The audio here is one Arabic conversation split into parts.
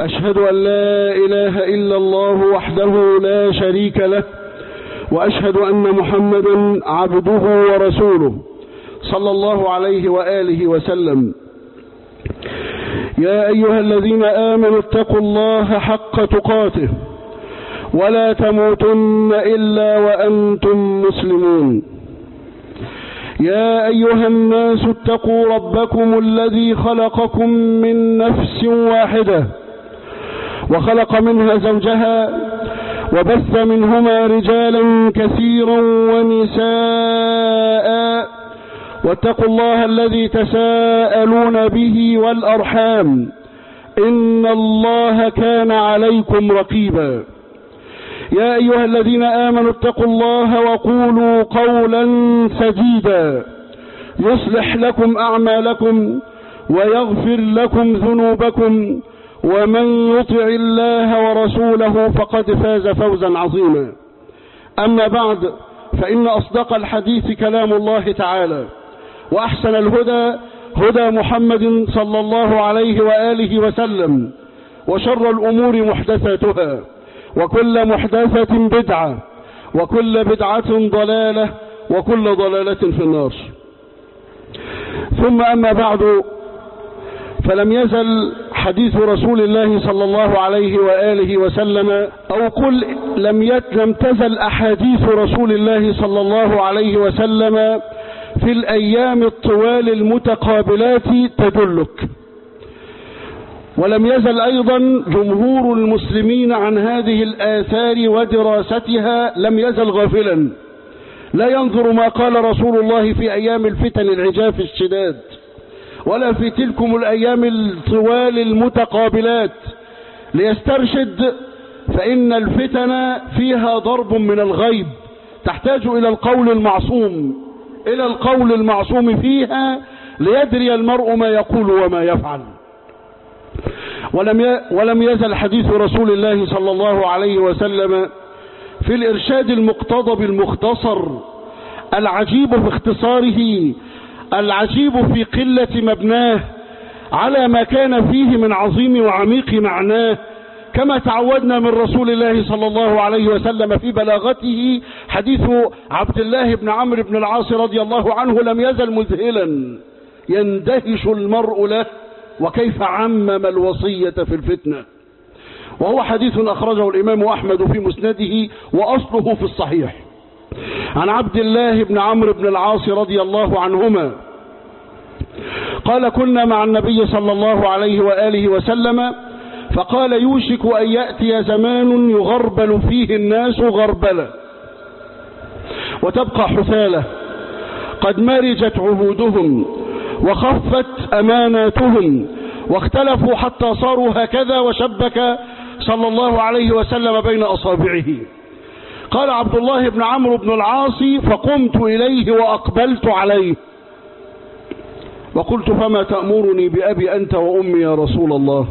أشهد أن لا إله إلا الله وحده لا شريك له، وأشهد أن محمدا عبده ورسوله صلى الله عليه وآله وسلم. يا أيها الذين آمنوا اتقوا الله حق تقاته ولا تموتن إلا وأنتم مسلمون. يا أيها الناس اتقوا ربكم الذي خلقكم من نفس واحدة وخلق منها زوجها وبث منهما رجالا كثيرا ونساء، واتقوا الله الذي تساءلون به والأرحام إن الله كان عليكم رقيبا. يا أيها الذين آمنوا اتقوا الله وقولوا قولا سديدا يصلح لكم أعمالكم ويغفر لكم ذنوبكم، ومن يطع الله ورسوله فقد فاز فوزا عظيما. أما بعد، فإن أصدق الحديث كلام الله تعالى، وأحسن الهدى هدى محمد صلى الله عليه وآله وسلم، وشر الأمور محدثاتها، وكل محدثة بدعة، وكل بدعة ضلالة، وكل ضلالة في النار. ثم أما بعد، فلم يزل حديث رسول الله صلى الله عليه وآله وسلم، أو قل لم تزل أحاديث رسول الله صلى الله عليه وسلم في الأيام الطوال المتقابلات تدلك. ولم يزل أيضا جمهور المسلمين عن هذه الآثار ودراستها لم يزل غافلا، لا ينظر ما قال رسول الله في أيام الفتن العجاف الشداد، ولا في تلكم الأيام الطوال المتقابلات ليسترشد، فإن الفتن فيها ضرب من الغيب تحتاج إلى القول المعصوم فيها ليدري المرء ما يقول وما يفعل. ولم يزل حديث رسول الله صلى الله عليه وسلم في الإرشاد المقتضب المختصر العجيب في اختصاره، العجيب في قلة مبناه، على ما كان فيه من عظيم وعميق معناه، كما تعودنا من رسول الله صلى الله عليه وسلم في بلاغته. حديث عبد الله بن عمرو بن العاص رضي الله عنه لم يزل مذهلا، يندهش المرء له وكيف عمم الوصية في الفتنة. وهو حديث أخرجه الإمام أحمد في مسنده، وأصله في الصحيح، عن عبد الله بن عمرو بن العاص رضي الله عنهما قال: كنا مع النبي صلى الله عليه وآله وسلم، فقال: يوشك أن يأتي زمان يغربل فيه الناس غربلة، وتبقى حثالة، قد مرجت عهودهم وخفت أماناتهم، واختلفوا حتى صاروا هكذا، وشبك صلى الله عليه وسلم بين أصابعه. قال عبد الله بن عمرو بن العاص: فقمت إليه وأقبلت عليه وقلت: فما تأمرني بأبي أنت وأمي يا رسول الله؟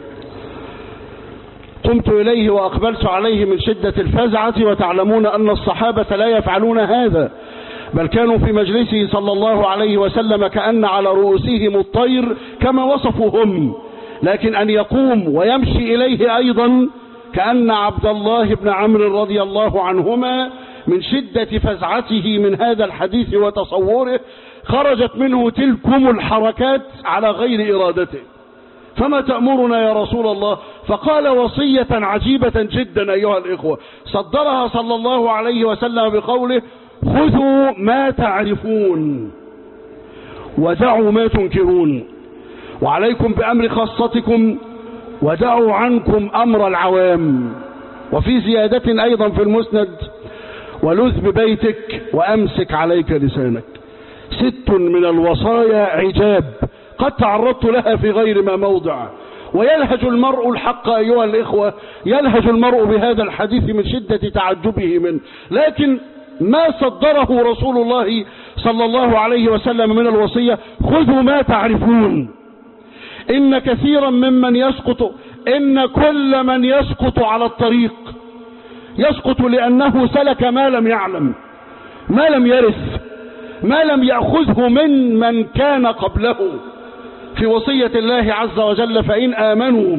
قمت إليه وأقبلت عليه من شدة الفزعة، وتعلمون أن الصحابة لا يفعلون هذا، بل كانوا في مجلسه صلى الله عليه وسلم كأن على رؤوسهم الطير كما وصفوا هم، لكن أن يقوم ويمشي إليه أيضا كأن عبد الله بن عمرو رضي الله عنهما من شدة فزعته من هذا الحديث وتصوره خرجت منه تلكم الحركات على غير إرادته. فما تأمرنا يا رسول الله؟ فقال وصية عجيبة جدا أيها الإخوة، صدرها صلى الله عليه وسلم بقوله: خذوا ما تعرفون ودعوا ما تنكرون، وعليكم بأمر خاصتكم ودعوا عنكم أمر العوام. وفي زيادة أيضا في المسند: ولذ ببيتك وأمسك عليك لسانك. 6 من الوصايا عجاب قد تعرضت لها في غير ما موضع، ويلهج المرء الحق أيها الإخوة، يلهج المرء بهذا الحديث من شدة تعجبه منه، لكن ما صدره رسول الله صلى الله عليه وسلم من الوصية: خذوا ما تعرفون. إن كثيرا ممن يسقط، إن كل من يسقط على الطريق يسقط لأنه سلك ما لم يعلم، ما لم يرث، ما لم يأخذه من كان قبله. في وصية الله عز وجل: فإن آمنوا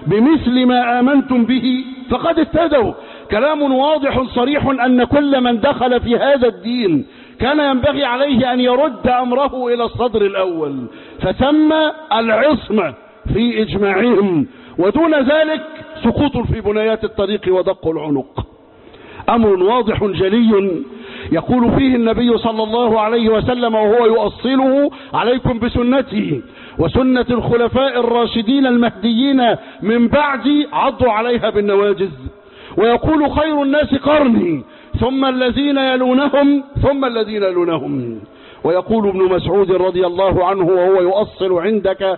بمثل ما آمنتم به فقد اهتدوا. كلام واضح صريح أن كل من دخل في هذا الدين كان ينبغي عليه أن يرد أمره إلى الصدر الأول، فثم العصمة في إجماعهم، ودون ذلك سقوط في بنيات الطريق ودق العنق. أمر واضح جلي يقول فيه النبي صلى الله عليه وسلم وهو يؤصله: عليكم بسنتي وسنة الخلفاء الراشدين المهديين من بعدي عضوا عليها بالنواجذ. ويقول: خير الناس قرني ثم الذين يلونهم ثم الذين يلونهم. ويقول ابن مسعود رضي الله عنه وهو يؤصل عندك: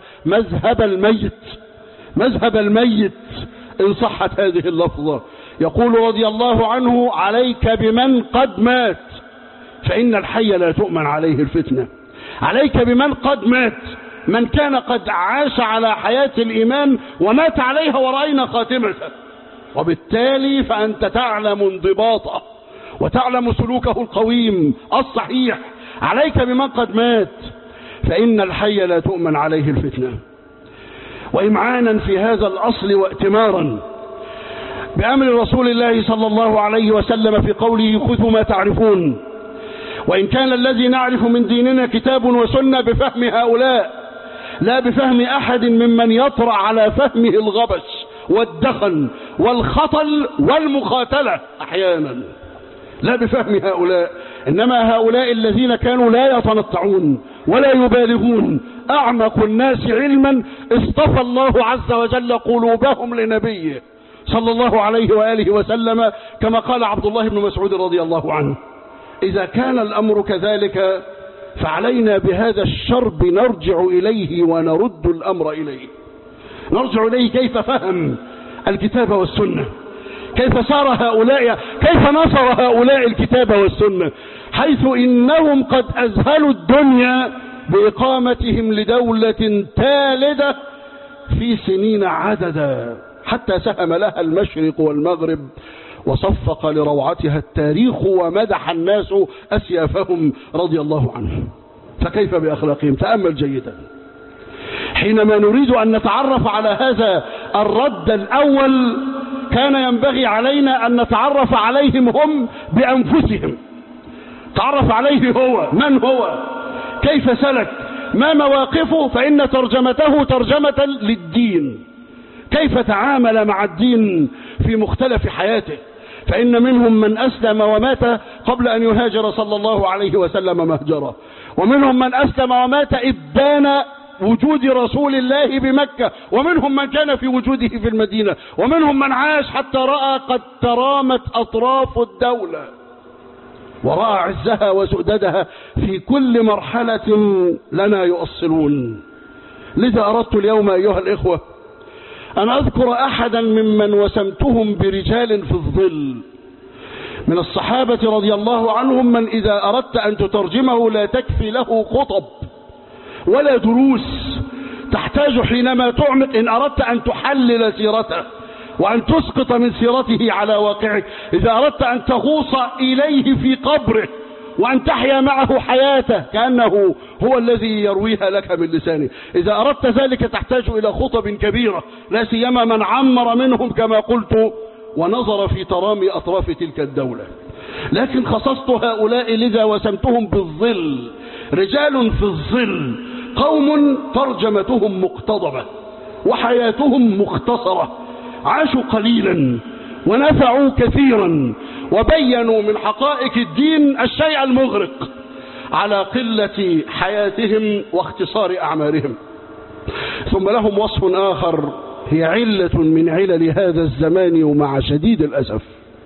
مذهب الميت إن صحت هذه اللفظة. يقول رضي الله عنه: عليك بمن قد مات فإن الحي لا تؤمن عليه الفتنة. عليك بمن قد مات، من كان قد عاش على حياة الإيمان ومات عليها ورأينا خاتمته، وبالتالي فأنت تعلم انضباطه وتعلم سلوكه القويم الصحيح. عليك بمن قد مات فإن الحي لا تؤمن عليه الفتنة. وإمعانا في هذا الأصل واتمارا بأمر رسول الله صلى الله عليه وسلم في قوله: خذوا ما تعرفون. وإن كان الذي نعرف من ديننا كتاب وسنة بفهم هؤلاء، لا بفهم أحد ممن يطرأ على فهمه الغبش والدخن والخطل والمخاتلة أحيانا، لا بفهم هؤلاء، إنما هؤلاء الذين كانوا لا يتنطعون ولا يبالغون، أعمق الناس علما اصطفى الله عز وجل قلوبهم لنبيه صلى الله عليه وآله وسلم، كما قال عبد الله بن مسعود رضي الله عنه: إذا كان الأمر كذلك فعلينا بهذا الشرب نرجع إليه ونرد الأمر إليه. نرجع إليه كيف فهم الكتاب والسنة، كيف نصر هؤلاء الكتاب والسنة، حيث إنهم قد أذهلوا الدنيا بإقامتهم لدولة تالدة في سنين عددا، حتى سهم لها المشرق والمغرب وصفق لروعتها التاريخ ومدح الناس أسيافهم رضي الله عنهم. فكيف بأخلاقهم؟ تأمل جيدا. حينما نريد أن نتعرف على هذا الرد الأول كان ينبغي علينا أن نتعرف عليهم هم بأنفسهم. تعرف عليه هو، من هو، كيف سلك، ما مواقفه، فإن ترجمته ترجمة للدين، كيف تعامل مع الدين في مختلف حياته. فإن منهم من أسلم ومات قبل أن يهاجر صلى الله عليه وسلم مهجرة، ومنهم من أسلم ومات إبان وجود رسول الله بمكة، ومنهم من كان في وجوده في المدينة، ومنهم من عاش حتى رأى قد ترامت أطراف الدولة ورأى عزها وسؤددها في كل مرحلة لنا يؤصلون. لذا أردت اليوم أيها الإخوة أن أذكر أحدا ممن وسمتهم برجال في الظل من الصحابة رضي الله عنهم، من إذا أردت أن تترجمه لا تكفي له خطب ولا دروس، تحتاج حينما تعمق إن أردت أن تحلل سيرته وأن تسقط من سيرته على واقعك، إذا أردت أن تغوص إليه في قبره وأن تحيا معه حياته كأنه هو الذي يرويها لك من لسانه، إذا أردت ذلك تحتاج إلى خطب كبيرة، لا سيما من عمر منهم كما قلت ونظر في ترامي أطراف تلك الدولة. لكن خصصت هؤلاء لذا وسمتهم بالظل، رجال في الظل، قوم ترجمتهم مقتضبة وحياتهم مختصرة، عاشوا قليلا ونفعوا كثيرا، وبينوا من حقائق الدين الشيء المغرق على قلة حياتهم واختصار أعمارهم. ثم لهم وصف آخر هي علة من علل هذا الزمان، ومع شديد الأسف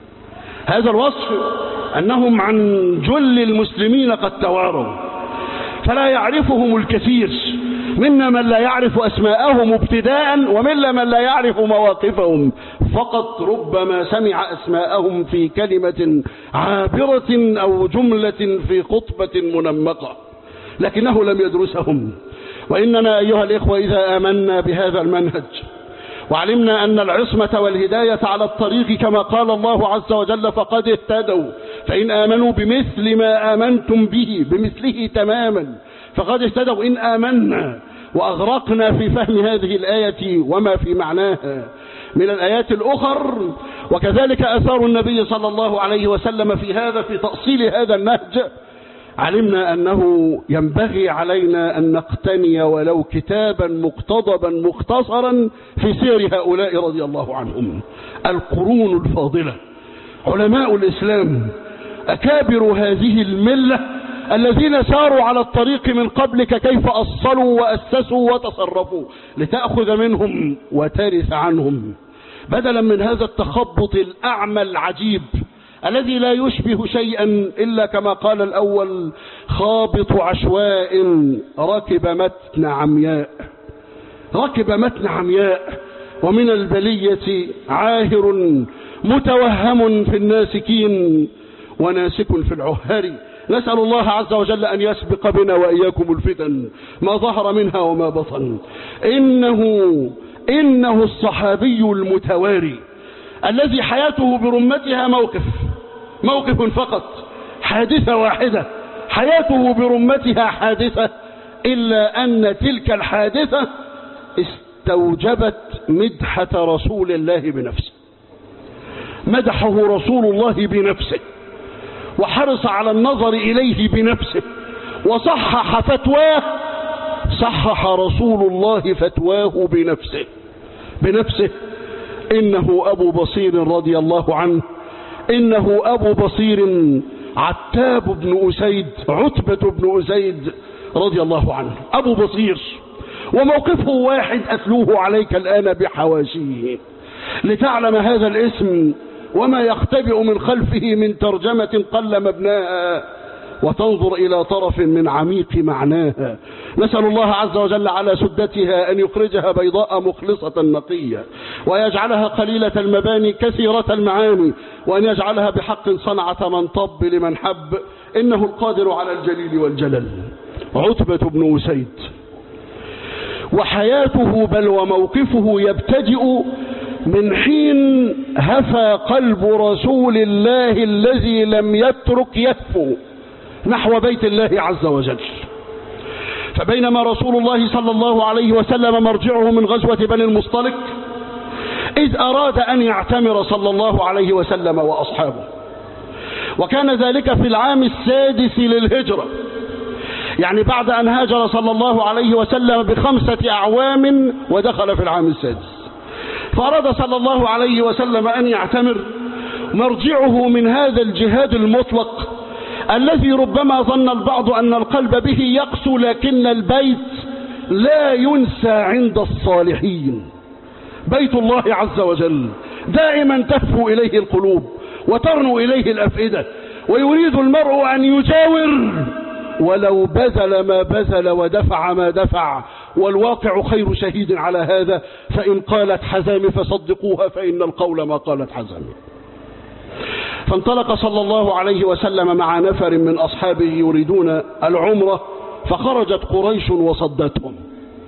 هذا الوصف أنهم عن جل المسلمين قد تواروا، فلا يعرفهم الكثير، منا من لا يعرف أسماءهم ابتداء، ومنا من لا يعرف مواقفهم، فقط ربما سمع أسماءهم في كلمة عابرة أو جملة في خطبة منمقة، لكنه لم يدرسهم. وإننا أيها الإخوة إذا آمنا بهذا المنهج وعلمنا أن العصمة والهداية على الطريق كما قال الله عز وجل فقد اهتدوا، فإن آمنوا بمثل ما آمنتم به، بمثله تماما، فقد اهتدوا إن آمنا وأغرقنا في فهم هذه الآية وما في معناها من الآيات الأخر. وكذلك أثار النبي صلى الله عليه وسلم في هذا، في تأصيل هذا النهج. علمنا أنه ينبغي علينا أن نقتني ولو كتابا مقتضبا مختصرا في سير هؤلاء رضي الله عنهم، القرون الفاضلة، علماء الإسلام، أكابر هذه الملة الذين ساروا على الطريق من قبلك، كيف أصلوا وأسسوا وتصرفوا، لتأخذ منهم وترث عنهم، بدلا من هذا التخبط الأعمى العجيب الذي لا يشبه شيئا إلا كما قال الأول: خابط عشواء ركب متن عمياء. ركب متن عمياء، ومن البلية عاهر متوهم في الناسكين وناسك في العهار. نسأل الله عز وجل أن يسبق بنا وإياكم الفتن ما ظهر منها وما بطن. إنه الصحابي المتواري الذي حياته برمتها موقف فقط، حادثة واحدة، حياته برمتها حادثة، إلا أن تلك الحادثة استوجبت مدحة رسول الله بنفسه. مدحه رسول الله بنفسه، وحرص على النظر إليه بنفسه، وصحح فتواه، صحح رسول الله فتواه بنفسه. إنه أبو بصير رضي الله عنه، إنه أبو بصير عتاب بن أسيد، عتبة بن أسيد رضي الله عنه، أبو بصير. وموقفه واحد أتلوه عليك الآن بحواشيه لتعلم هذا الاسم وما يختبئ من خلفه من ترجمة قل مبناها، وتنظر إلى طرف من عميق معناها. نسأل الله عز وجل على سدتها أن يخرجها بيضاء مخلصة نقية، ويجعلها قليلة المباني كثيرة المعاني، وأن يجعلها بحق صنعة منطب لمن حب، إنه القادر على الجليل والجلل. عتبة بن أسيد، وحياته بل وموقفه يبتدئ من حين هفى قلب رسول الله الذي لم يترك يهفو نحو بيت الله عز وجل. فبينما رسول الله صلى الله عليه وسلم مرجعه من غزوة بني المصطلق، إذ أراد أن يعتمر صلى الله عليه وسلم وأصحابه، وكان ذلك في العام 6 للهجرة، يعني بعد أن هاجر صلى الله عليه وسلم ب5 أعوام ودخل في العام 6. فأراد صلى الله عليه وسلم أن يعتمر، مرجعه من هذا الجهاد المطلق الذي ربما ظن البعض أن القلب به يقسو، لكن البيت لا ينسى عند الصالحين. بيت الله عز وجل دائما تهفو إليه القلوب وترنو إليه الأفئدة، ويريد المرء أن يجاور ولو بذل ما بذل ودفع ما دفع، والواقع خير شهيد على هذا. فإن قالت حزام فصدقوها، فإن القول ما قالت حزام. فانطلق صلى الله عليه وسلم مع نفر من أصحابه يريدون العمرة، فخرجت قريش وصدتهم.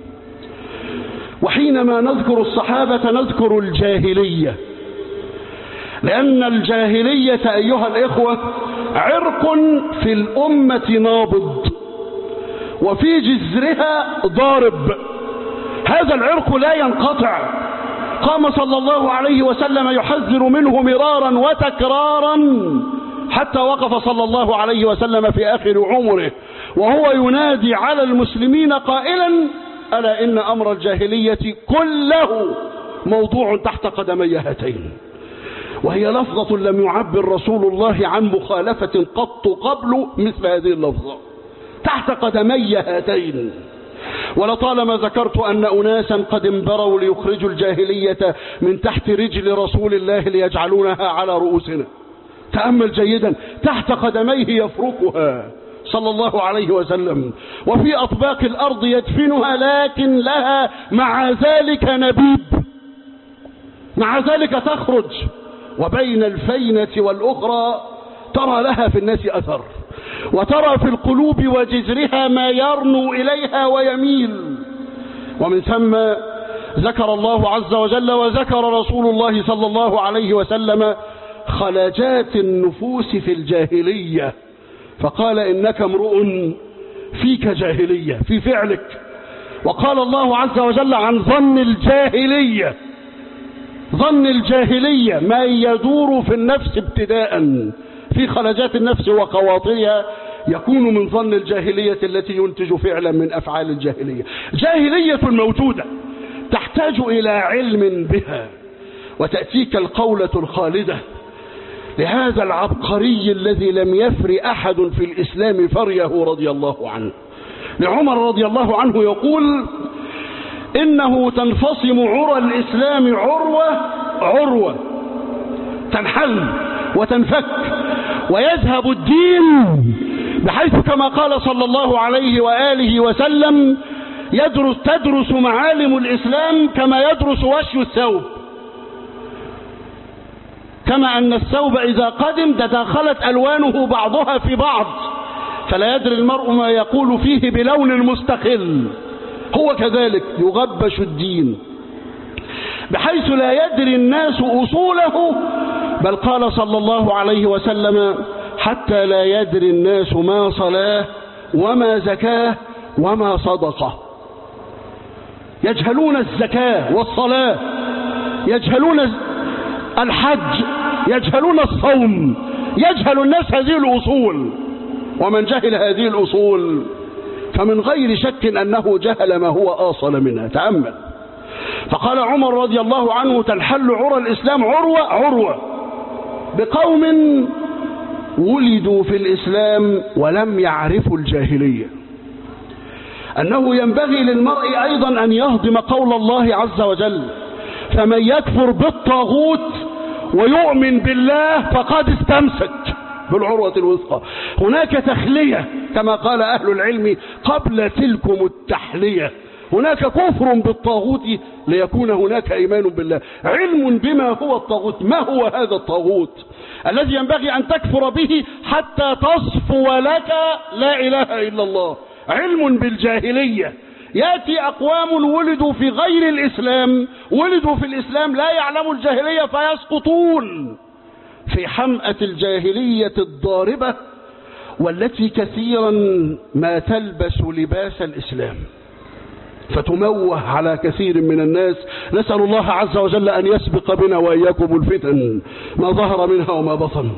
وحينما نذكر الصحابة نذكر الجاهلية، لأن الجاهلية أيها الإخوة عرق في الأمة نابض وفي جذرها ضارب، هذا العرق لا ينقطع. قام صلى الله عليه وسلم يحذر منه مرارا وتكرارا، حتى وقف صلى الله عليه وسلم في آخر عمره وهو ينادي على المسلمين قائلا: ألا إن أمر الجاهلية كله موضوع تحت قدمي هاتين. وهي لفظة لم يعبر رسول الله عن مخالفة قط قبل مثل هذه اللفظة، تحت قدمي هاتين. ولطالما ذكرت أن أناسا قد انبروا ليخرجوا الجاهلية من تحت رجل رسول الله ليجعلونها على رؤوسنا. تأمل جيدا، تحت قدميه يفركها صلى الله عليه وسلم، وفي أطباق الأرض يدفنها، لكن لها مع ذلك نبيب، مع ذلك تخرج، وبين الفينة والأخرى ترى لها في الناس أثر، وترى في القلوب وجذرها ما يرنو إليها ويميل. ومن ثم ذكر الله عز وجل وذكر رسول الله صلى الله عليه وسلم خلاجات النفوس في الجاهلية، فقال: إنك امرؤ فيك جاهلية، في فعلك وقال الله عز وجل عن ظن الجاهلية، ظن الجاهلية ما يدور في النفس ابتداء في خلجات النفس وخواطرها يكون من ظن الجاهلية التي ينتج فعلا من أفعال الجاهلية. جاهلية موجودة تحتاج إلى علم بها، وتأتيك القولة الخالدة لهذا العبقري الذي لم يفر أحد في الإسلام فريه رضي الله عنه. لعمر رضي الله عنه يقول: إنه تنفصم عرى الإسلام عروة عروة، تنحل وتنفك ويذهب الدين، بحيث كما قال صلى الله عليه وآله وسلم: تدرس معالم الإسلام كما يدرس وشي الثوب، كما أن الثوب إذا قدم تداخلت ألوانه بعضها في بعض فلا يدري المرء ما يقول فيه بلون مستقل، هو كذلك يغبش الدين بحيث لا يدري الناس أصوله، بل قال صلى الله عليه وسلم: حتى لا يدري الناس ما صلاه وما زكاه وما صدقه. يجهلون الزكاة والصلاة، يجهلون الحج، يجهلون الصوم، يجهل الناس هذه الأصول، ومن جهل هذه الأصول فمن غير شك أنه جهل ما هو آصل منها. تأمل. فقال عمر رضي الله عنه: تنحل عرى الإسلام عروة عروة بقوم ولدوا في الإسلام ولم يعرفوا الجاهلية. أنه ينبغي للمرء أيضا أن يهضم قول الله عز وجل: فمن يكفر بالطاغوت ويؤمن بالله فقد استمسك بالعروة الوثقى. هناك تخلية كما قال أهل العلم قبل تلكم التحلية، هناك كفر بالطاغوت ليكون هناك إيمان بالله، علم بما هو الطاغوت، ما هو هذا الطاغوت الذي ينبغي أن تكفر به حتى تصفو لك لا إله إلا الله. علم بالجاهلية. يأتي أقوام ولدوا في غير الإسلام، ولدوا في الإسلام لا يعلموا الجاهلية فيسقطون في حمأة الجاهلية الضاربة، والتي كثيرا ما تلبس لباس الإسلام فتموه على كثير من الناس. نسأل الله عز وجل أن يسبق بنا وإياكم الفتن ما ظهر منها وما بطن.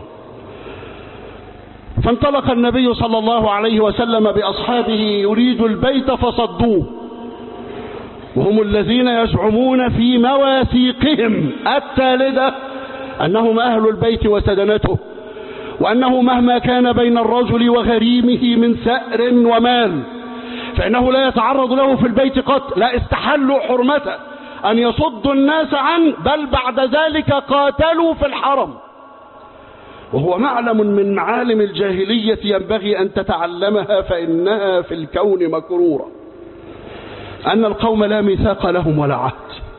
فانطلق النبي صلى الله عليه وسلم بأصحابه يريد البيت فصدوه، وهم الذين يزعمون في مواثيقهم التالدة أنهم أهل البيت وسدنته، وأنه مهما كان بين الرجل وغريمه من ثأر ومال فإنه لا يتعرض له في البيت قط، لا استحلوا حرمته أن يصدوا الناس عنه، بل بعد ذلك قاتلوا في الحرم. وهو معلم من معالم الجاهلية ينبغي أن تتعلمها، فإنها في الكون مكرورة، أن القوم لا ميثاق لهم ولا عهد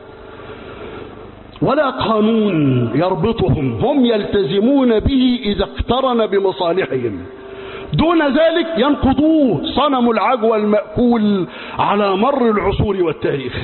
ولا قانون يربطهم، هم يلتزمون به إذا اقترن بمصالحهم، دون ذلك ينقضوه صنم العجوى المأكول على مر العصور والتاريخ.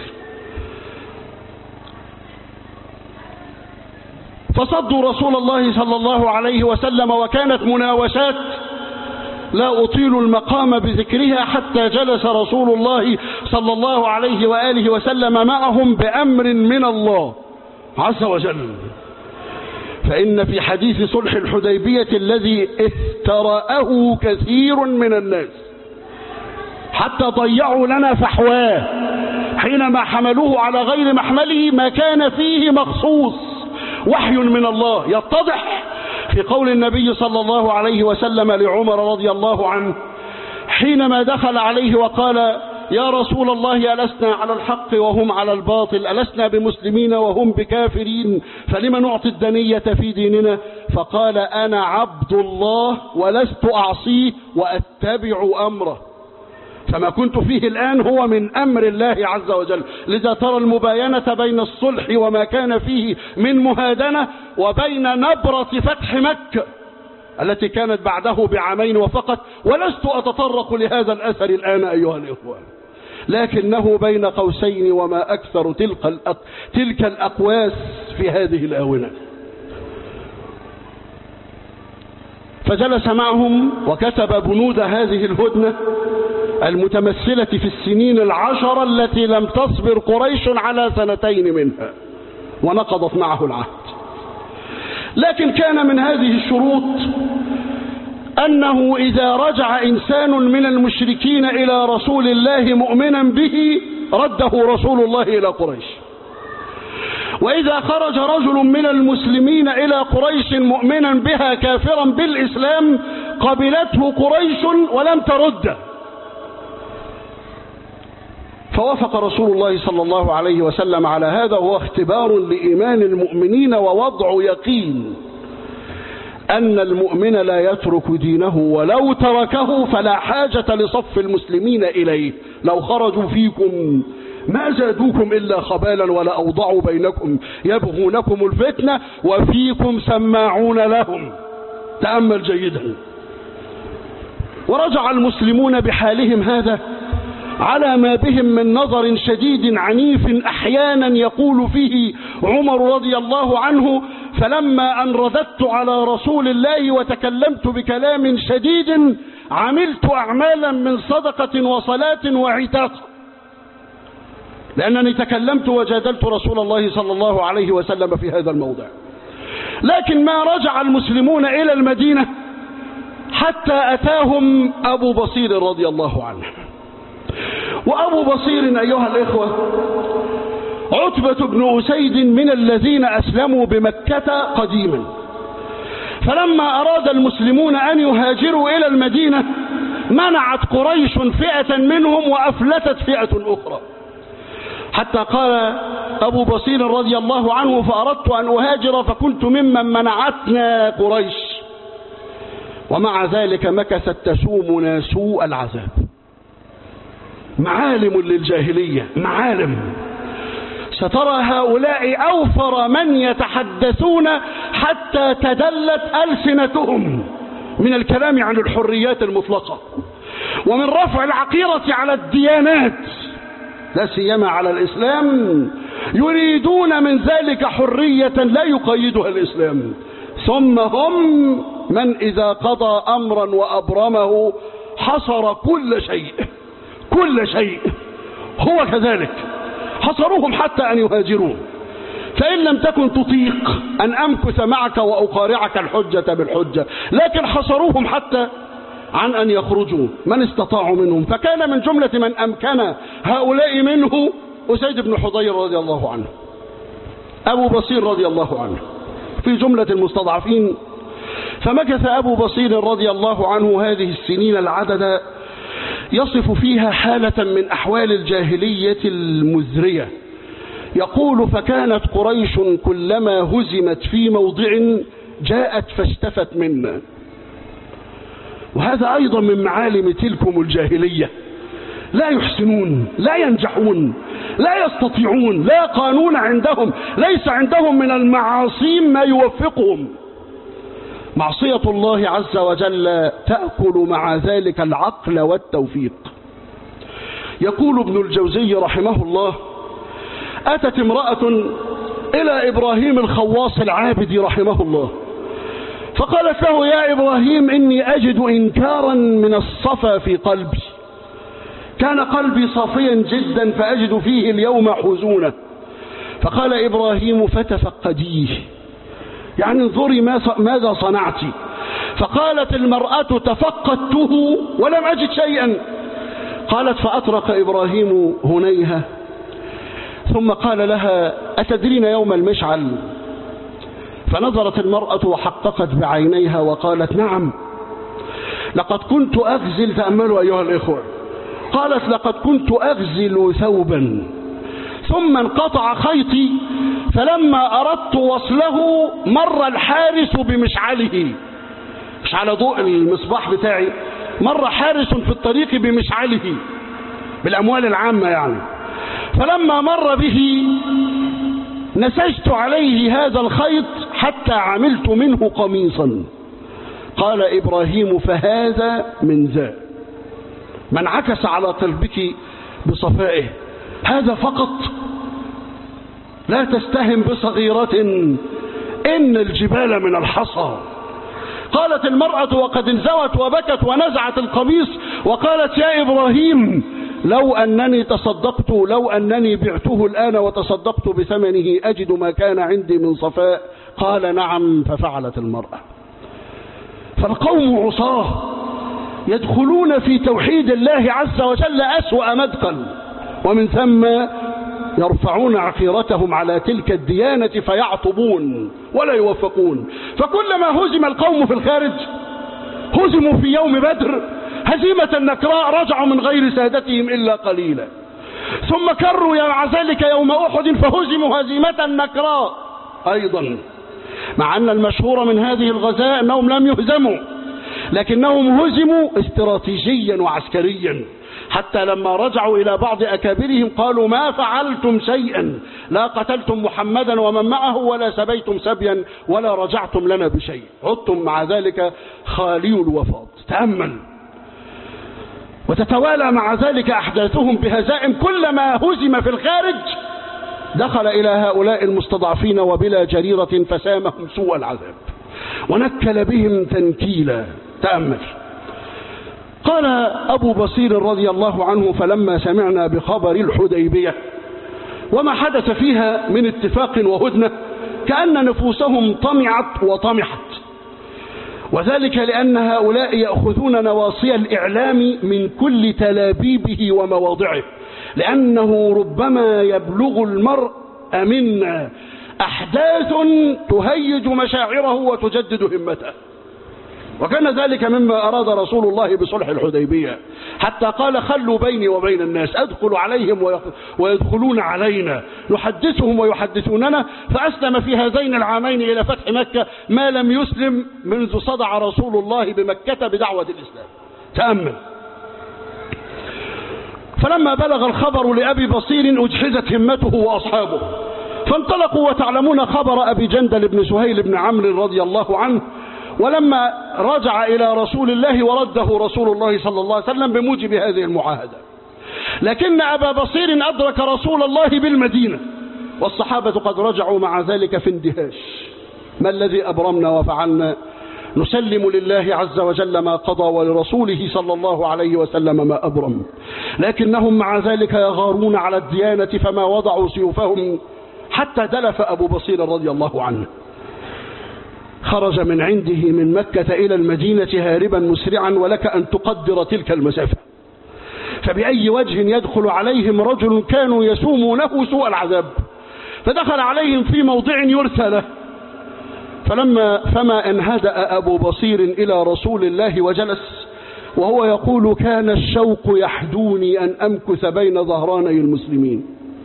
فصدوا رسول الله صلى الله عليه وسلم، وكانت مناوشات لا أطيل المقام بذكرها، حتى جلس رسول الله صلى الله عليه وآله وسلم معهم بأمر من الله عز وجل. فإن في حديث صلح الحديبية الذي افترأه كثير من الناس حتى ضيعوا لنا فحواه حينما حملوه على غير محمله ما كان فيه مخصوص وحي من الله، يتضح في قول النبي صلى الله عليه وسلم لعمر رضي الله عنه حينما دخل عليه وقال: يا رسول الله، ألسنا على الحق وهم على الباطل، ألسنا بمسلمين وهم بكافرين، فلما نعطي الدنية في ديننا؟ فقال: أنا عبد الله ولست أعصيه وأتبع أمره، فما كنت فيه الآن هو من أمر الله عز وجل. لذا ترى المباينة بين الصلح وما كان فيه من مهادنة وبين نبرة فتح مكة التي كانت بعده بعامين وفقط، ولست أتطرق لهذا الأثر الآن أيها الإخوان، لكنه بين قوسين وما أكثر تلك الأقواس في هذه الآونة. فجلس معهم وكتب بنود هذه الهدنة المتمثلة في السنين 10 التي لم تصبر قريش على 2 منها، ونقضت معه العهد. لكن كان من هذه الشروط أنه إذا رجع إنسان من المشركين إلى رسول الله مؤمنا به رده رسول الله إلى قريش، وإذا خرج رجل من المسلمين إلى قريش مؤمنا بها كافرا بالإسلام قبلته قريش ولم ترده. فوافق رسول الله صلى الله عليه وسلم على هذا، وهو اختبار لإيمان المؤمنين ووضع يقين أن المؤمن لا يترك دينه، ولو تركه فلا حاجة لصف المسلمين إليه. لو خرجوا فيكم ما زادوكم إلا خبالا ولا أوضعوا بينكم يبغونكم الفتنة وفيكم سماعون لهم. تأمل جيدا. ورجع المسلمون بحالهم هذا على ما بهم من نظر شديد عنيف أحيانا يقول فيه عمر رضي الله عنه: فلما أن رددت على رسول الله وتكلمت بكلام شديد عملت أعمالا من صدقة وصلاة وعتاق، لأنني تكلمت وجادلت رسول الله صلى الله عليه وسلم في هذا الموضع. لكن ما رجع المسلمون إلى المدينة حتى أتاهم أبو بصير رضي الله عنه. وأبو بصير أيها الإخوة عتبة بن أسيد من الذين أسلموا بمكة قديما، فلما أراد المسلمون أن يهاجروا إلى المدينة منعت قريش فئة منهم وأفلتت فئة أخرى، حتى قال أبو بصير رضي الله عنه: فأردت أن أهاجر فكنت ممن منعتنا قريش، ومع ذلك مكثت تسومنا سوء العذاب. معالم للجاهلية، معالم سترى هؤلاء أوفر من يتحدثون حتى تدلت ألسنتهم من الكلام عن الحريات المطلقة ومن رفع العقيرة على الديانات لا سيما على الإسلام، يريدون من ذلك حرية لا يقيدها الإسلام. ثم هم من إذا قضى أمرا وأبرمه حصر كل شيء، كل شيء هو كذلك، حصروهم حتى أن يهاجروا. فإن لم تكن تطيق أن أمكث معك وأقارعك الحجة بالحجة، لكن حصروهم حتى عن أن يخرجوا من استطاعوا منهم. فكان من جملة من أمكن هؤلاء منه أسيد بن حضير رضي الله عنه، أبو بصير رضي الله عنه في جملة المستضعفين. فمكث أبو بصير رضي الله عنه هذه السنين العدد يصف فيها حالة من أحوال الجاهلية المزرية. يقول: فكانت قريش كلما هزمت في موضع جاءت فاشتفت منا. وهذا أيضا من معالم تلكم الجاهلية، لا يحسنون، لا ينجحون، لا يستطيعون، لا قانون عندهم، ليس عندهم من المعاصيم ما يوفقهم. معصية الله عز وجل تأكل مع ذلك العقل والتوفيق. يقول ابن الجوزي رحمه الله: أتت امرأة إلى إبراهيم الخواص العابد رحمه الله فقالت له: يا إبراهيم إني أجد إنكارا من الصفا في قلبي، كان قلبي صافيا جدا فأجد فيه اليوم حزونة. فقال إبراهيم: فتفقديه، يعني انظري ماذا صنعت. فقالت المرأة: تفقدته ولم أجد شيئا. قالت: فأطرق إبراهيم هنيها ثم قال لها: أتدرين يوم المشعل؟ فنظرت المرأة وحققت بعينيها وقالت: نعم، لقد كنت أغزل. تأملوا أيها الإخوة، قالت: لقد كنت أغزل ثوبا ثم انقطع خيطي، فلما أردت وصله مر الحارس بمشعله، مش على ضوء المصباح بتاعي، مر حارس في الطريق بمشعله بالأموال العامة يعني، فلما مر به نسجت عليه هذا الخيط حتى عملت منه قميصا. قال إبراهيم: فهذا من ذا، من عكس على قلبك بصفائه، هذا فقط، لا تستهن بصغيرة، إن الجبال من الحصى. قالت المرأة وقد انزوت وبكت ونزعت القميص وقالت يا إبراهيم لو أنني بعته الآن وتصدقت بثمنه أجد ما كان عندي من صفاء. قال نعم. ففعلت المرأة. فالقوم عصاه يدخلون في توحيد الله عز وجل أسوأ مدخل، ومن ثم يرفعون عقيرتهم على تلك الديانة فيعطبون ولا يوفقون. فكلما هزم القوم في الخارج هزموا في يوم بدر هزيمة نكراء، رجعوا من غير سادتهم إلا قليلا، ثم كروا مع ذلك يوم أحد فهزموا هزيمة نكراء أيضا، مع أن المشهور من هذه الغزاة أنهم لم يهزموا، لكنهم هزموا استراتيجيا وعسكريا، حتى لما رجعوا إلى بعض أكابرهم قالوا ما فعلتم شيئا، لا قتلتم محمدا ومن معه ولا سبيتم سبيا ولا رجعتم لنا بشيء، عدتم مع ذلك خالي الوفاض. تأمل. وتتوالى مع ذلك أحداثهم بهزائم، كلما هزم في الخارج دخل إلى هؤلاء المستضعفين وبلا جريرة فسامهم سوء العذاب ونكل بهم تنكيلا. تأمل. قال أبو بصير رضي الله عنه فلما سمعنا بخبر الحديبية وما حدث فيها من اتفاق وهدنة كأن نفوسهم طمعت وطمحت، وذلك لأن هؤلاء يأخذون نواصي الإعلام من كل تلابيبه ومواضعه، لأنه ربما يبلغ المرء منا أحداث تهيج مشاعره وتجدد همته، وكان ذلك مما أراد رسول الله بصلح الحديبية، حتى قال خلوا بيني وبين الناس، أدخل عليهم ويدخلون علينا، نحدثهم ويحدثوننا. فأسلم في هذين العامين إلى فتح مكة ما لم يسلم منذ صدع رسول الله بمكة بدعوة الإسلام. تأمل. فلما بلغ الخبر لأبي بصير أجحزت همته وأصحابه فانطلقوا، وتعلمون خبر أبي جندل بن سهيل بن عمرو رضي الله عنه، ولما رجع إلى رسول الله ورده رسول الله صلى الله عليه وسلم بموجب هذه المعاهدة. لكن أبا بصير أدرك رسول الله بالمدينة والصحابة قد رجعوا مع ذلك في اندهاش. ما الذي أبرمنا وفعلنا؟ نسلم لله عز وجل ما قضى ولرسوله صلى الله عليه وسلم ما أبرم، لكنهم مع ذلك يغارون على الديانة فما وضعوا سيوفهم حتى دلف أبو بصير رضي الله عنه. خرج من عنده من مكة إلى المدينة هاربا مسرعا، ولك أن تقدر تلك المسافة، فبأي وجه يدخل عليهم رجل كانوا يسومونه سوء العذاب، فدخل عليهم في موضع يرثى له. فما أن هدأ أبو بصير إلى رسول الله وجلس وهو يقول كان الشوق يحدوني أن أمكث بين ظهراني المسلمين،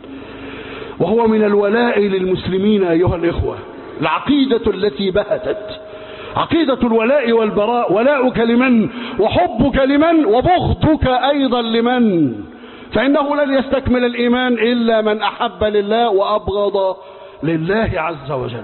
وهو من الولاء للمسلمين أيها الإخوة. العقيدة التي بهتت عقيدة الولاء والبراء، ولاؤك لمن وحبك لمن وبغضك أيضا لمن، فإنه لن يستكمل الإيمان إلا من أحب لله وأبغض لله عز وجل.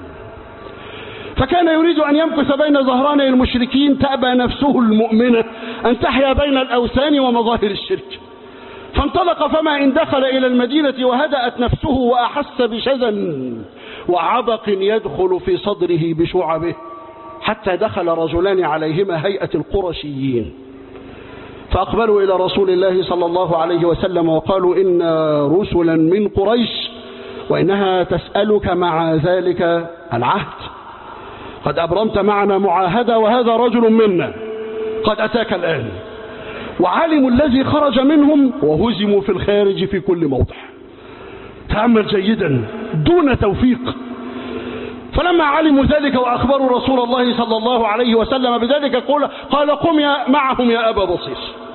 فكان يريد أن يمكث بين ظهراني المشركين، تأبى نفسه المؤمنة أن تحيا بين الأوثان ومظاهر الشرك، فانطلق. فما إن دخل إلى المدينة وهدأت نفسه وأحس بشذن وعبق يدخل في صدره بشعبه، حتى دخل رجلان عليهما هيئة القرشيين، فأقبلوا إلى رسول الله صلى الله عليه وسلم وقالوا إن رسلا من قريش وإنها تسألك مع ذلك العهد، قد أبرمت معنا معاهدة وهذا رجل منا قد أتاك الآن. وعلموا الذي خرج منهم وهزموا في الخارج في كل موضع. تأمل جيدا دون توفيق. فلما علموا ذلك وأخبروا رسول الله صلى الله عليه وسلم بذلك قال قم معهم يا أبا بصير.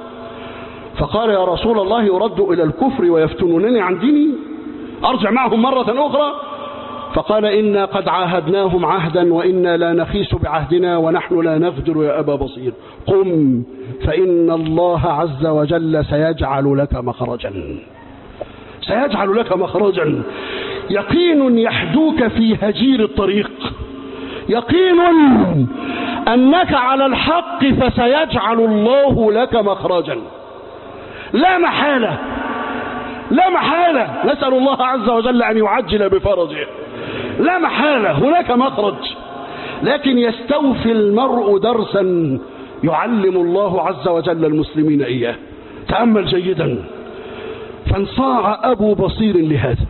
فقال يا رسول الله يرد إلى الكفر ويفتنونني عن ديني، أرجع معهم مرة أخرى؟ فقال إنا قد عاهدناهم عهدا وإنا لا نخيس بعهدنا ونحن لا نغدر يا أبا بصير، قم فإن الله عز وجل سيجعل لك مخرجا، سيجعل لك مخرجا. يقين يحدوك في هجير الطريق، يقين أنك على الحق فسيجعل الله لك مخرجا، لا محالة لا محالة. نسأل الله عز وجل أن يعجل بفرجه. لا محالة هناك مخرج، لكن يستوفي المرء درسا يعلم الله عز وجل المسلمين إياه. تأمل جيدا. فانصاع أبو بصير لهذا.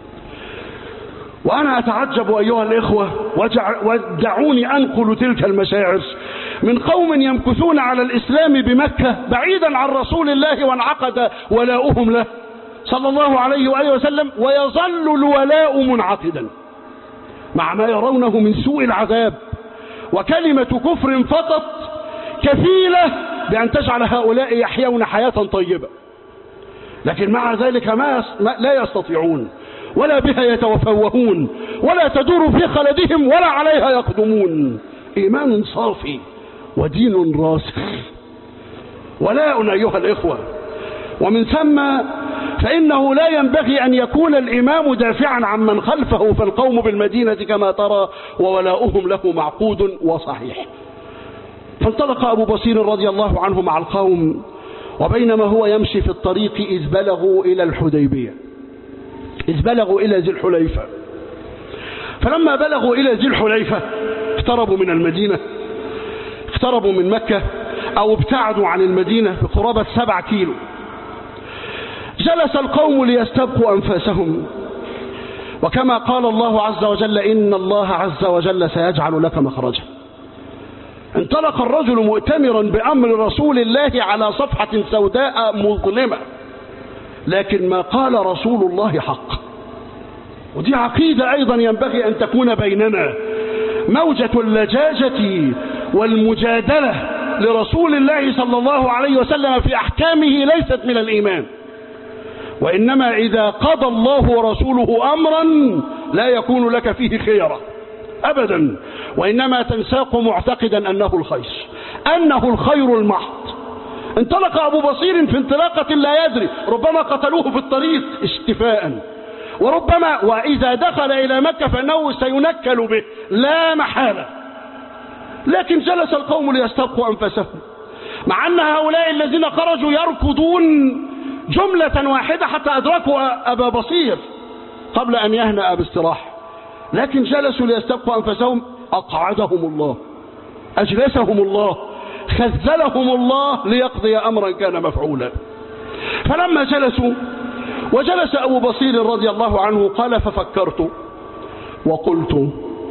وأنا أتعجب أيها الإخوة، ودعوني أنقل تلك المشاعر من قوم يمكثون على الإسلام بمكة بعيدا عن رسول الله وانعقد ولاؤهم له صلى الله عليه وآله وسلم، ويظل الولاء منعقدا مع ما يرونه من سوء العذاب، وكلمة كفر فقط كفيلة بأن تجعل هؤلاء يحيون حياة طيبة، لكن مع ذلك لا يستطيعون، ولا بها يتوفوهون، ولا تدور في خلدهم، ولا عليها يقدمون. إيمان صافي ودين راسخ، ولاء أيها الإخوة. ومن ثم فإنه لا ينبغي أن يكون الإمام دافعا عن من خلفه، فالقوم بالمدينة كما ترى وولاؤهم له معقود وصحيح. فانطلق أبو بصير رضي الله عنه مع القوم، وبينما هو يمشي في الطريق إذ بلغوا إلى الحديبية، إذ بلغوا إلى ذي الحليفة. فلما بلغوا إلى ذي الحليفة اقتربوا من المدينة، اقتربوا من مكة، أو ابتعدوا عن المدينة بقرابة 7 كيلو. جلس القوم ليستبقوا أنفاسهم، وكما قال الله عز وجل إن الله عز وجل سيجعل لك مخرجا. انطلق الرجل مؤتمرا بأمر رسول الله على صفحة سوداء مظلمة، لكن ما قال رسول الله حق. ودي عقيدة أيضا ينبغي أن تكون بيننا. موجة اللجاجة والمجادلة لرسول الله صلى الله عليه وسلم في أحكامه ليست من الإيمان، وإنما إذا قضى الله ورسوله أمرا لا يكون لك فيه خيرة أبدا، وإنما تنساق معتقدا أنه الخير، أنه الخير المحض. انطلق أبو بصير في انطلاقة لا يدري، ربما قتلوه في الطريق اشتفاء، وربما وإذا دخل إلى مكة فإنه سينكل به لا محالة. لكن جلس القوم ليستبقوا أنفسهم، مع أن هؤلاء الذين خرجوا يركضون جملة واحدة حتى أدركوا أبا بصير قبل أن يهنأ باستراحة، لكن جلسوا ليستبقوا أنفسهم. أقعدهم الله، أجلسهم الله، خذلهم الله ليقضي أمرا كان مفعولا. فلما جلسوا وجلس أبو بصير رضي الله عنه قال ففكرت وقلت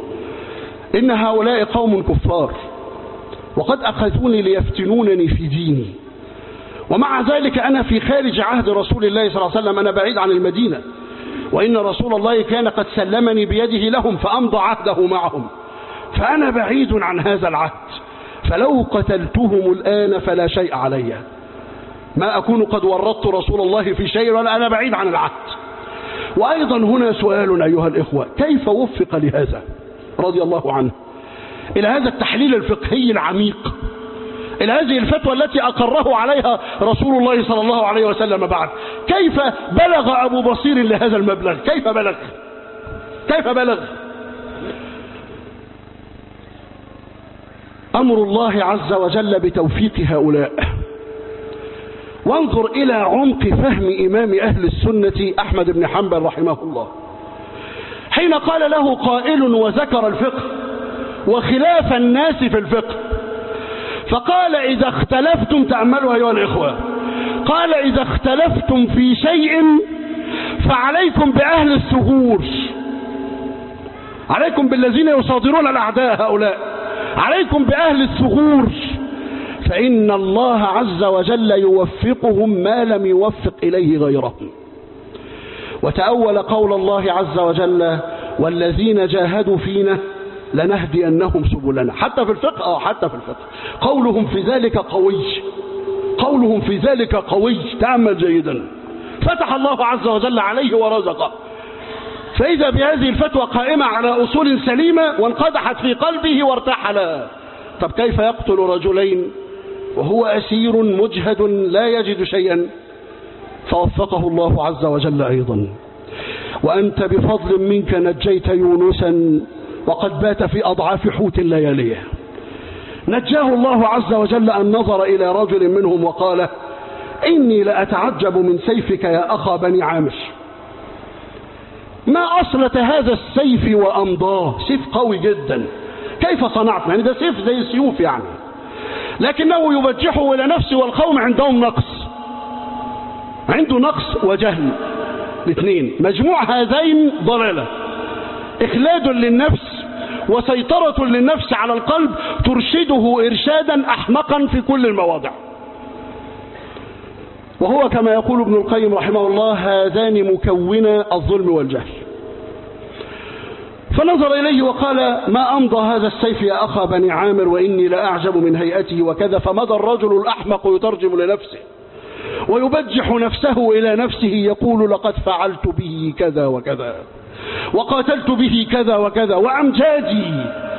إن هؤلاء قوم كفار، وقد أخذوني ليفتنونني في ديني، ومع ذلك أنا في خارج عهد رسول الله صلى الله عليه وسلم، أنا بعيد عن المدينة، وإن رسول الله كان قد سلمني بيده لهم فأمضى عهده معهم، فأنا بعيد عن هذا العهد، فلو قتلتهم الآن فلا شيء علي، ما أكون قد ورطت رسول الله في شيء ولا أنا بعيد عن العهد. وأيضا هنا سؤال أيها الإخوة، كيف وفق لهذا رضي الله عنه إلى هذا التحليل الفقهي العميق، إلى هذه الفتوى التي أقره عليها رسول الله صلى الله عليه وسلم بعد؟ كيف بلغ أبو بصير لهذا المبلغ؟ كيف بلغ؟ أمر الله عز وجل بتوفيق هؤلاء. وانظر إلى عمق فهم إمام أهل السنة أحمد بن حنبل رحمه الله، حين قال له قائل وذكر الفقه وخلاف الناس في الفقه، فقال إذا اختلفتم، تأملوا أيها الإخوة، قال إذا اختلفتم في شيء فعليكم بأهل الثغور، عليكم بالذين يصادرون الأعداء هؤلاء، عليكم بأهل الثغور، فإن الله عز وجل يوفقهم ما لم يوفق إليه غيرهم. وتأول قول الله عز وجل والذين جاهدوا فينا لنهدينهم سبلنا، حتى في الفقه حتى في الفقه قولهم في ذلك قوي. تأمل جيدا. فتح الله عز وجل عليه ورزقه، فإذا بهذه الفتوى قائمة على أصول سليمة وانقدحت في قلبه وارتاح لها. طب كيف يقتل رجلين وهو أسير مجهد لا يجد شيئا؟ فوفقه الله عز وجل أيضا. وأنت بفضل منك نجيت يونسا وقد بات في أضعاف حوت الليالية. نجاه الله عز وجل أن نظر إلى رجل منهم وقال إني لأتعجب من سيفك يا أخا بني عامر، ما أصلة هذا السيف وأمضاه؟ سيف قوي جدا، كيف صنعت؟ يعني ده سيف زي السيوف يعني، لكنه يبجحه إلى نفسه، والقوم عندهم نقص، عنده نقص وجهل الاثنين، مجموع هذين ضلالة، إخلاد للنفس وسيطرة للنفس على القلب ترشده إرشادا أحمقا في كل المواضع. وهو كما يقول ابن القيم رحمه الله هذان مكونا الظلم والجهل. فنظر إليه وقال ما أمضى هذا السيف يا أخا بني عامر وإني لأعجب من هيئته وكذا. فمضى الرجل الأحمق يترجم لنفسه ويبجح نفسه إلى نفسه يقول لقد فعلت به كذا وكذا وقاتلت به كذا وكذا وأمجادي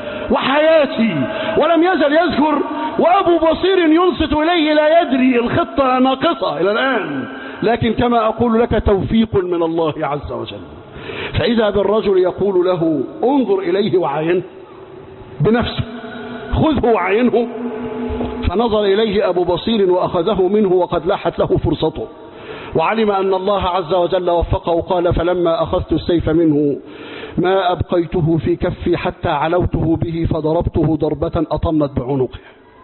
وحياتي، ولم يزل يذكر، وأبو بصير ينصت إليه لا يدري، الخطة ناقصة إلى الآن، لكن كما أقول لك توفيق من الله عز وجل. فإذا بالرجل يقول له انظر إليه وعاينه بنفسه، خذه وعاينه. فنظر إليه أبو بصير وأخذه منه وقد لاحت له فرصته، وعلم أن الله عز وجل وفقه. قال فلما أخذت السيف منه ما أبقيته في كفي حتى علوته به فضربته ضربة أطمت بعنقه.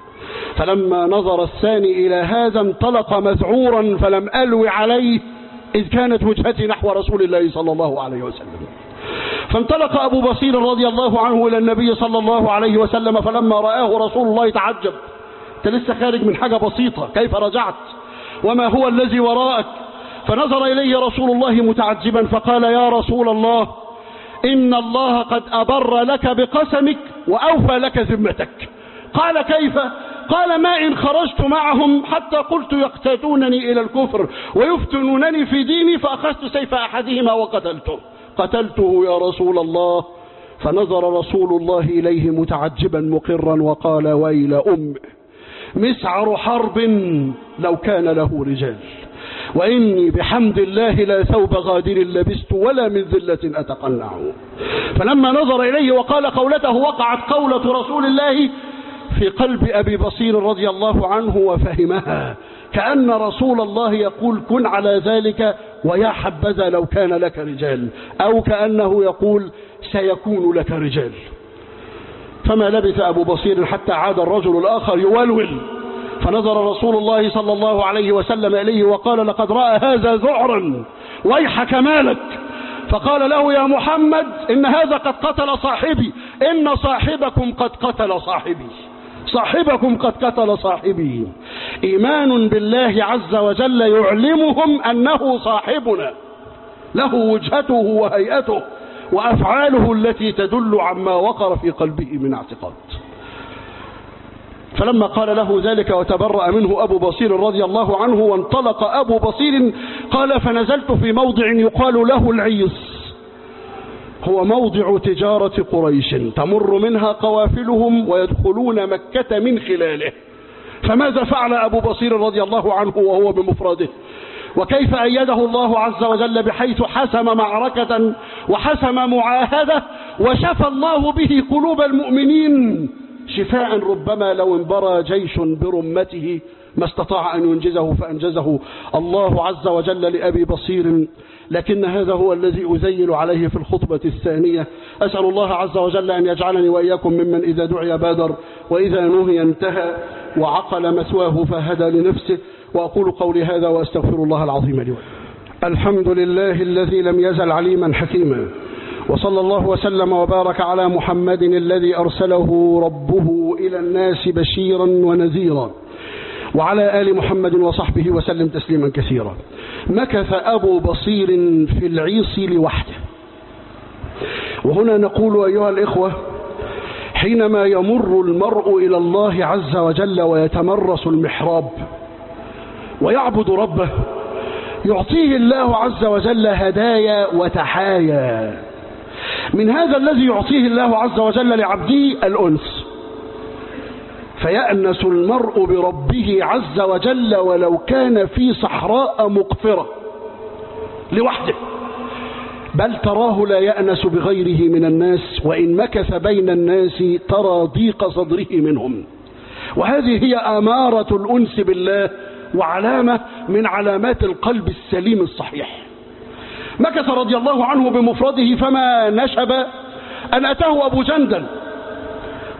فلما نظر الثاني إلى هذا انطلق مذعورا فلم ألو عليه، إذ كانت وجهتي نحو رسول الله صلى الله عليه وسلم. فانطلق أبو بصير رضي الله عنه إلى النبي صلى الله عليه وسلم، فلما رآه رسول الله تعجب، أنت لسه خارج من حاجة بسيطة، كيف رجعت وما هو الذي وراءك؟ فنظر إليه رسول الله متعجبا فقال يا رسول الله إن الله قد أبر لك بقسمك وأوفى لك ذمتك. قال كيف؟ قال ما إن خرجت معهم حتى قلت يقتادونني إلى الكفر ويفتنونني في ديني فأخذت سيف أحدهما وقتلته. قتلته يا رسول الله. فنظر رسول الله إليه متعجبا مقرا وقال ويل أمه مسعر حرب لو كان له رجال، وإني بحمد الله لا ثوب غادر لبست ولا من ذلة أتقنعه. فلما نظر إليه وقال قولته وقعت قولة رسول الله في قلب أبي بصير رضي الله عنه وفهمها، كأن رسول الله يقول كن على ذلك ويا حبذا لو كان لك رجال، أو كأنه يقول سيكون لك رجال. فما لبث أبو بصير حتى عاد الرجل الآخر يولول، فنظر رسول الله صلى الله عليه وسلم إليه وقال لقد رأى هذا ذعرا ويحك مالك. فقال له يا محمد إن هذا قد قتل صاحبي، إن صاحبكم قد قتل صاحبي، صاحبكم قد قتل صاحبي. إيمان بالله عز وجل يعلمهم أنه صاحبنا، له وجهته وهيئته وأفعاله التي تدل عما وقر في قلبه من اعتقاد. فلما قال له ذلك وتبرأ منه أبو بصير رضي الله عنه وانطلق أبو بصير قال فنزلت في موضع يقال له العيص، هو موضع تجارة قريش تمر منها قوافلهم ويدخلون مكة من خلاله. فماذا فعل أبو بصير رضي الله عنه وهو بمفرده؟ وكيف أيده الله عز وجل بحيث حسم معركة وحسم معاهدة وشفى الله به قلوب المؤمنين شفاء ربما لو انبرى جيش برمته ما استطاع أن ينجزه فأنجزه الله عز وجل لأبي بصير. لكن هذا هو الذي أزيل عليه في الخطبة الثانية. أسأل الله عز وجل أن يجعلني وإياكم ممن إذا دعي بادر وإذا نهي انتهى وعقل مثواه فهدى لنفسه. وأقول قولي هذا وأستغفر الله العظيم لي ولكم. الحمد لله الذي لم يزل عليما حكيما، وصلى الله وسلم وبارك على محمد الذي أرسله ربه إلى الناس بشيرا ونذيرا، وعلى آل محمد وصحبه وسلم تسليما كثيرا. مكث أبو بصير في العيص لوحده. وهنا نقول أيها الإخوة حينما يمر المرء إلى الله عز وجل ويتمرس المحراب ويعبد ربه يعطيه الله عز وجل هدايا وتحايا. من هذا الذي يعطيه الله عز وجل لعبده الأنس، فيأنس المرء بربه عز وجل ولو كان في صحراء مقفرة لوحده، بل تراه لا يأنس بغيره من الناس، وإن مكث بين الناس ترى ضيق صدره منهم. وهذه هي أمارة الأنس بالله وعلامة من علامات القلب السليم الصحيح. مكث رضي الله عنه بمفرده فما نشب أن أتاه أبو جندل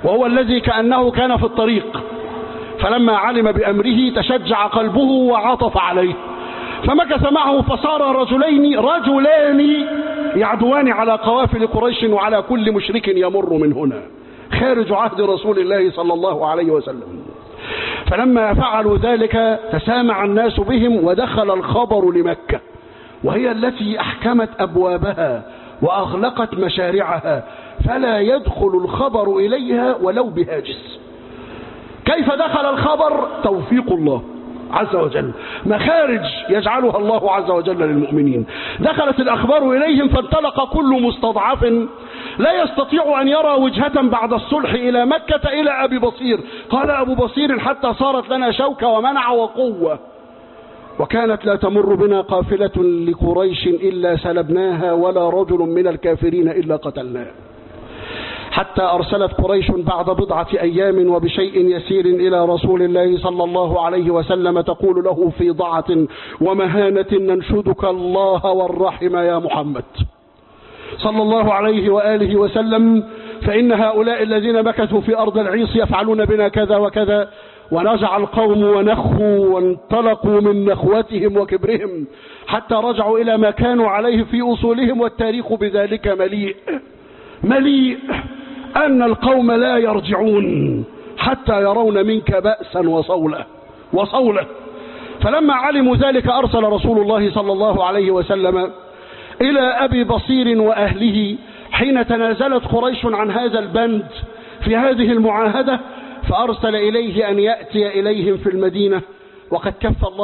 وهو الذي كأنه كان في الطريق، فلما علم بأمره تشجع قلبه وعطف عليه، فمكث معه فصار رجلان يعدوان على قوافل قريش وعلى كل مشرك يمر من هنا، خارج عهد رسول الله صلى الله عليه وسلم. فلما فعلوا ذلك تسامع الناس بهم، ودخل الخبر لمكة وهي التي أحكمت أبوابها وأغلقت مشارعها، فلا يدخل الخبر إليها ولو بهاجس. كيف دخل الخبر؟ توفيق الله عز وجل، مخارج يجعلها الله عز وجل للمؤمنين. دخلت الأخبار إليهم فانطلق كل مستضعف لا يستطيع أن يرى وجهة بعد الصلح إلى مكة إلى أبي بصير. قال أبو بصير: حتى صارت لنا شوكة ومنع وقوة، وكانت لا تمر بنا قافلة لقريش إلا سلبناها، ولا رجل من الكافرين إلا قتلناه. حتى أرسلت قريش بعد بضعة أيام وبشيء يسير إلى رسول الله صلى الله عليه وسلم تقول له في ضعة ومهانة: ننشدك الله والرحم يا محمد صلى الله عليه وآله وسلم، فإن هؤلاء الذين مكثوا في أرض العيص يفعلون بنا كذا وكذا. ونزع القوم ونخوا وانطلقوا من نخوتهم وكبرهم حتى رجعوا إلى ما كانوا عليه في أصولهم، والتاريخ بذلك مليء أن القوم لا يرجعون حتى يرون منك بأسا وصولة. فلما علموا ذلك أرسل رسول الله صلى الله عليه وسلم إلى أبي بصير وأهله حين تنازلت قريش عن هذا البند في هذه المعاهدة، فأرسل إليه أن يأتي إليهم في المدينة، وقد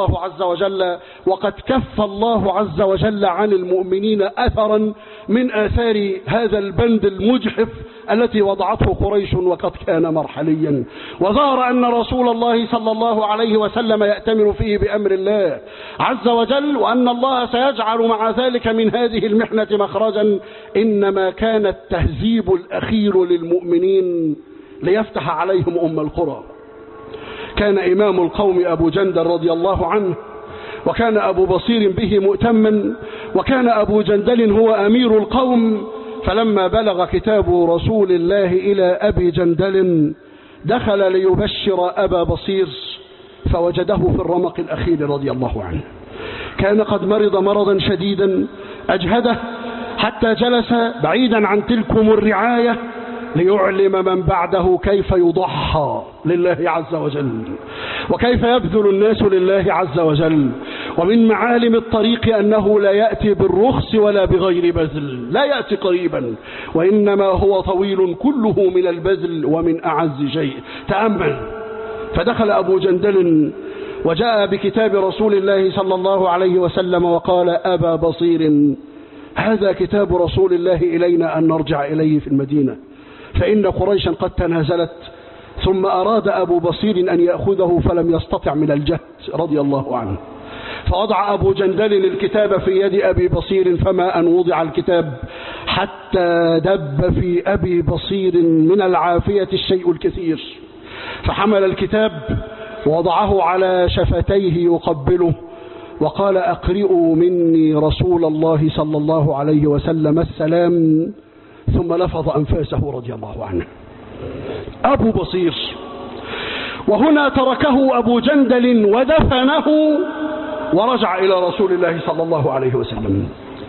كف الله عز وجل عن المؤمنين أثرا من آثار هذا البند المجحف التي وضعته قريش، وقد كان مرحليا. وظهر أن رسول الله صلى الله عليه وسلم يأتمر فيه بأمر الله عز وجل، وأن الله سيجعل مع ذلك من هذه المحنة مخرجا. إنما كان التهذيب الأخير للمؤمنين ليفتح عليهم أم القرى. كان إمام القوم أبو جندل رضي الله عنه، وكان أبو بصير به مؤتما، وكان أبو جندل هو أمير القوم. فلما بلغ كتاب رسول الله إلى أبي جندل دخل ليبشر أبا بصير فوجده في الرمق الأخير رضي الله عنه. كان قد مرض مرضا شديدا أجهده حتى جلس بعيدا عن تلكم الرعاية ليعلم من بعده كيف يضحى لله عز وجل، وكيف يبذل الناس لله عز وجل. ومن معالم الطريق أنه لا يأتي بالرخص ولا بغير بذل، لا يأتي قريبا، وإنما هو طويل كله من البذل ومن أعز شيء. تأمل. فدخل أبو جندل وجاء بكتاب رسول الله صلى الله عليه وسلم وقال: أبا بصير، هذا كتاب رسول الله إلينا أن نرجع إليه في المدينة، فإن قريشا قد تنازلت. ثم أراد أبو بصير أن يأخذه فلم يستطع من الجهد رضي الله عنه، فوضع أبو جندل الكتاب في يد أبي بصير، فما أن وضع الكتاب حتى دب في أبي بصير من العافية الشيء الكثير، فحمل الكتاب ووضعه على شفتيه يقبله وقال: أقرئوا مني رسول الله صلى الله عليه وسلم السلام. ثم لفظ أنفاسه رضي الله عنه. أبو بصير. وهنا تركه أبو جندل ودفنه ورجع إلى رسول الله صلى الله عليه وسلم.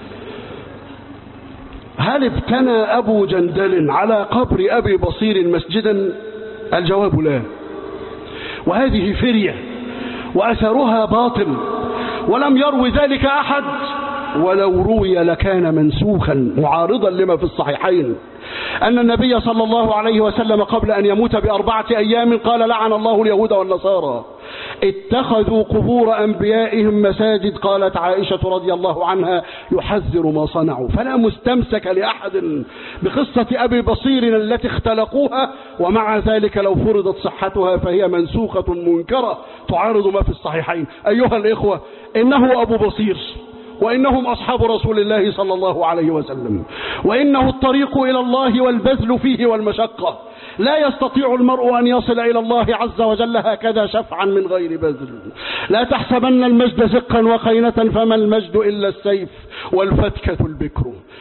هل ابتنى أبو جندل على قبر أبي بصير مسجدا؟ الجواب لا. وهذه فرية وأثرها باطل، ولم يروي ذلك أحد، ولو روي لكان منسوخا معارضا لما في الصحيحين أن النبي صلى الله عليه وسلم قبل أن يموت ب4 أيام قال: لعن الله اليهود والنصارى اتخذوا قبور أنبيائهم مساجد. قالت عائشة رضي الله عنها: يحذر ما صنعوا. فلا مستمسك لأحد بقصة أبي بصير التي اختلقوها، ومع ذلك لو فرضت صحتها فهي منسوخة منكرة تعارض ما في الصحيحين. أيها الإخوة، إنه أبو بصير، وإنهم أصحاب رسول الله صلى الله عليه وسلم، وإنه الطريق إلى الله والبذل فيه والمشقة. لا يستطيع المرء أن يصل إلى الله عز وجل هكذا شفعا من غير بذل. لا تحسبن المجد زقا وخينة، فما المجد إلا السيف والفتكة البكر.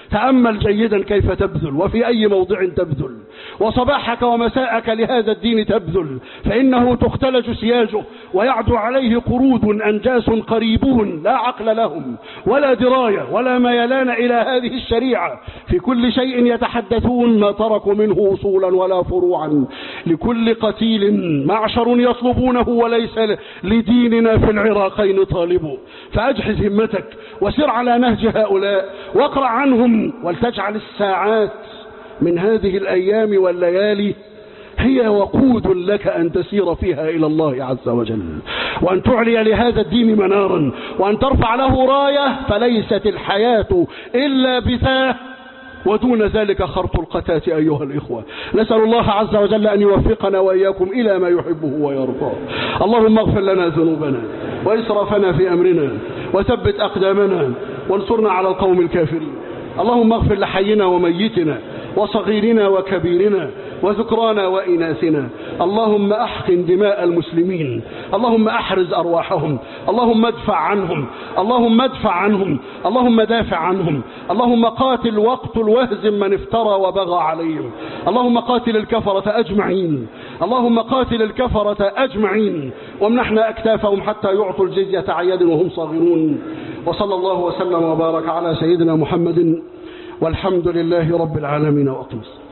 تأمل جيدا كيف تبذل وفي أي موضع تبذل، وصباحك ومساءك لهذا الدين تبذل، فإنه تختلج سياجه ويعدو عليه قرود أنجاس قريبون لا عقل لهم ولا دراية ولا ميلان إلى هذه الشريعة، في كل شيء يتحدثون ما تركوا منه أصولا ولا فروعا. لكل قتيل معشر يطلبونه وليس لديننا في العراقين طالبه، فأجحز همتك وسر على نهج هؤلاء واقرأ عنهم، ولتجعل الساعات من هذه الأيام والليالي هي وقود لك أن تسير فيها إلى الله عز وجل، وأن تعلي لهذا الدين منارا، وأن ترفع له راية، فليست الحياة إلا بثاه، ودون ذلك خرط القتات أيها الإخوة. نسأل الله عز وجل أن يوفقنا وإياكم إلى ما يحبه ويرضاه. اللهم اغفر لنا ذنوبنا وإسرافنا في أمرنا وثبت أقدامنا وانصرنا على القوم الكافرين. اللهم اغفر لحينا وميتنا وصغيرنا وكبيرنا وذكرانا وإناثنا. اللهم أحقن دماء المسلمين، اللهم أحرز أرواحهم، اللهم ادفع عنهم، اللهم ادفع عنهم، اللهم دافع عنهم، اللهم قاتل واقتل واهزم من افترى وبغى عليهم، اللهم قاتل الكفرة أجمعين، اللهم قاتل الكفرة أجمعين، وامنحنا أكتافهم حتى يعطوا الجزية عن يد وهم صاغرون. وصلى الله وسلم وبارك على سيدنا محمد، والحمد لله رب العالمين. وأقم الصلاة.